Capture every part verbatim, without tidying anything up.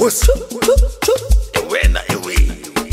What's when I we?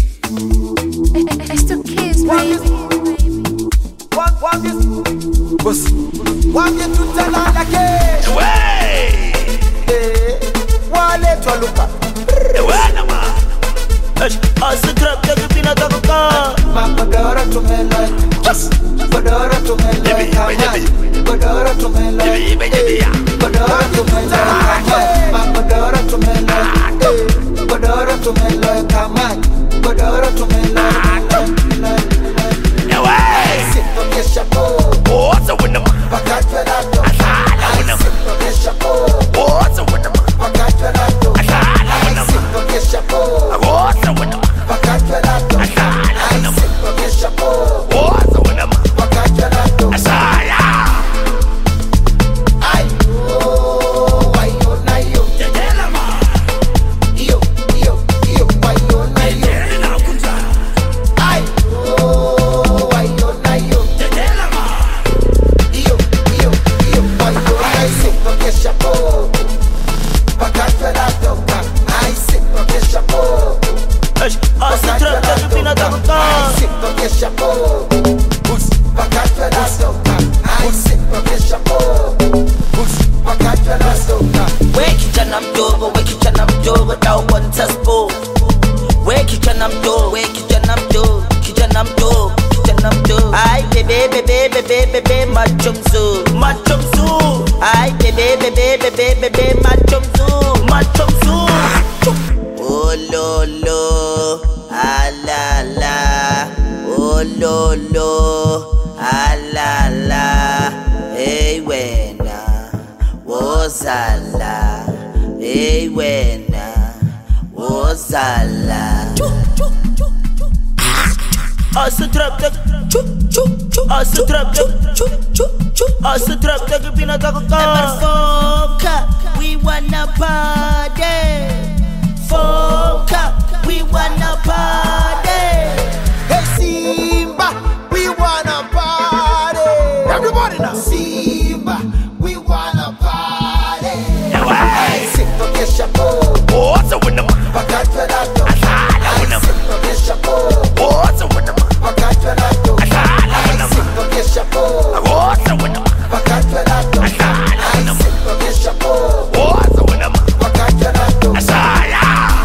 It's the kids, baby. One, one, this. What's one get to tell on the cage? Way. One let you look up. Way na man. As the trap that you been a dog car. Mapadora to me like. Padora to me like. Padora to me like. Padora to me like. Mapadora to me like. Padora to me like. Padora to me like. Way. Sit on your chapeau. What's a winner? Pakat velato. Asala winner. Sit on your chapeau. What's a winner? Pakat velato. Asala winner. Sit on your chapeau. What's a winner? Pakat velato. Asala winner. Sit on your chapeau. What's a winner? Pakat velato. Asala. Ay, oh, ay, oh, na yo. Tedela ma. Yo, yo, yo, ay, oh, na yo. Tedela kunza. Ay, oh, ay, oh, na yo. Tedela ma. Yo, yo, yo, ay, oh, na yo. Sit on your chapeau. Pakat velato. Ay, sit on your chapeau. As the trap that you been a dog car. Sit on your chapeau. Pakat velato. Ay, sit on your chapeau. Pakat velato. Wake it and I'm dope, wake it and I'm dope without one taspo. Wake it and I'm dope, wake it and I'm dope, it and I'm dope, it and I'm dope. Ay, baby, baby, baby, baby, my chumsu, my chumsu. Ay, baby, baby, baby, baby, my chumsu, my chumsu. Oh lo lo, ah la la. Oh lo lo, ah la la. Hey wena, wozala. Hey wena, wozala. As the trap that, as the trap that, as the trap that you been a dog car. We wanna party. Foka, we wanna party. Hey Simba, we wanna party. Everybody now. Simba, we wanna party. Way. Sit on your chapeau. What's a winner? Pakat velato. Asala winner. Sit on your chapeau. What's a winner? Pakat velato. Asala winner. Sit on your chapeau. What's a winner? Pakat velato. Asala winner. Sit on your chapeau. What's a winner? Pakat velato. Asala.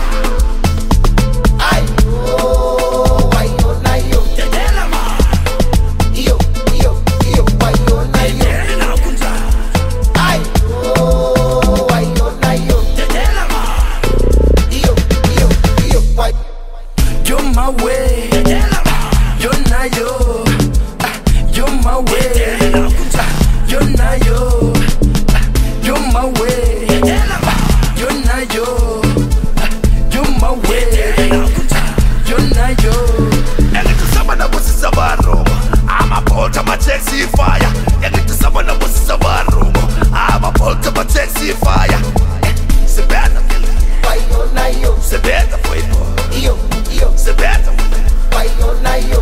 Ay, oh, ay, oh, na yo. Tedela ma. Yo, yo, yo, ay, oh, na yo. Tedela kunza. Ay, oh, ay, oh, na yo. Tedela ma. Yo, yo, yo, ay. You're my way, Tedela ma. you're not yo. Ah, you're my way, Tedela kunza. you're not yo. Ah, you're my way, Tedela ma. you're not yo. Ah, you're my way, Tedela kunza. you're not yo. Yakithi sabana busisa barumo. Amapholta ma-taxi fire. Yakithi sabana busisa barumo. Amapholta ma-taxi fire. Sebenza vile. Ay, oh, na yo. Sebenza mfowethu. Yo, yo, Sebenza vile. ay, oh, na yo.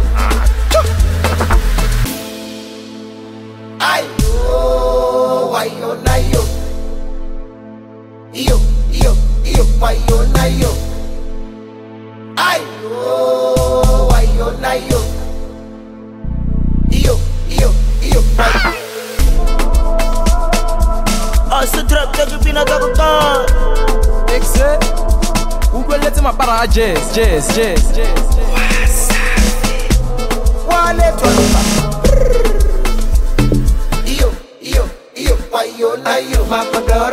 Ay, oh, ay, oh, na yo. Yo, yo, yo, ay, oh, na yo. Ay, oh, ay, oh, na yo. Yo, yo, yo, ay. As the trap that you been a dog car. Exe, ukwelete mapara jazz, jazz, jazz, jazz. One let you look up. Yo, yo, yo, ay, oh, na yo. Mapadora